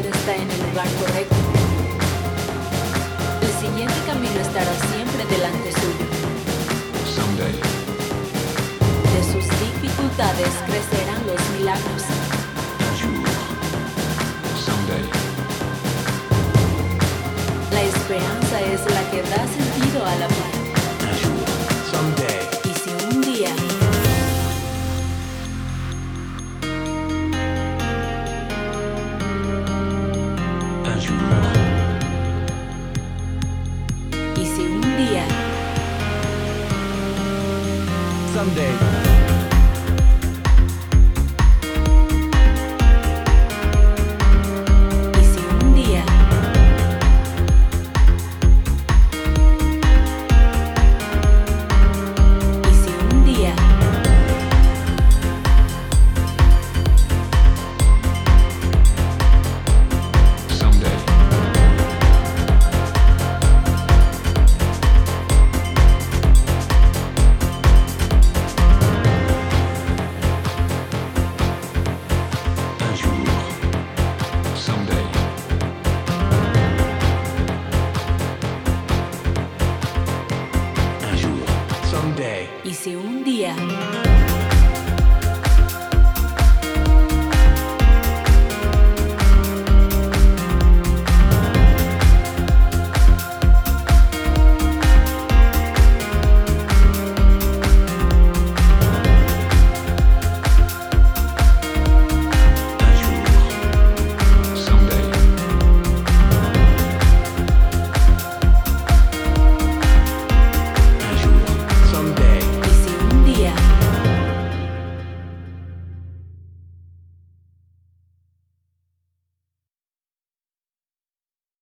usted está en el lugar correcto. El siguiente camino estará siempre delante suyo. Someday. De sus dificultades crecerán los milagros. Un jour. Someday. La esperanza es la que da sentido a la vida. Un jour. Someday. Y si un día Un jour. y si un día Someday. y si un día y si un día Someday. Un jour. Someday. Un jour. Someday. y si un día